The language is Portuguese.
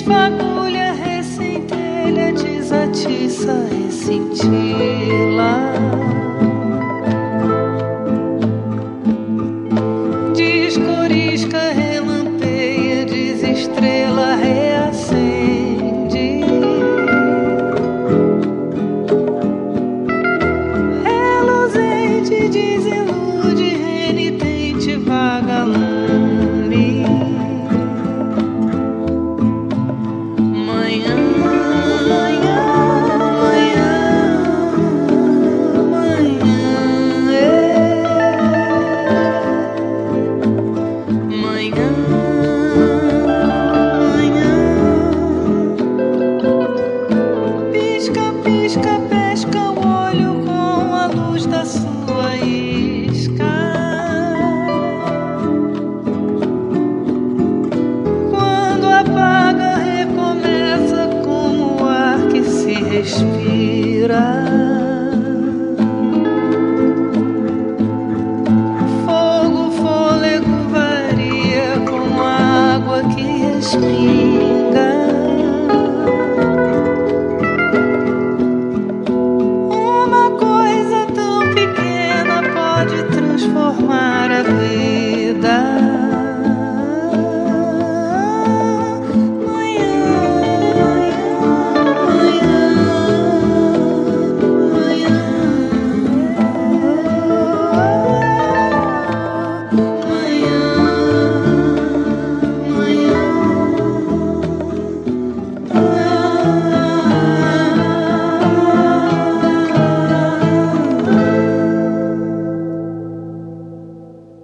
Desfagulha, rescentelha, desatiça, recintila. Descorisca, relampeia, desestrela, reacende. Reluzente, desilude, renitente, vagalume. Manhã, manhã, manhã, manhã, manhã, manhã. Pisca, pisca, pesca o olho com a luz da sua isca. Quando apaga, recomeça como o ar que se respira. Fogo, fôlego varia com a água que respira.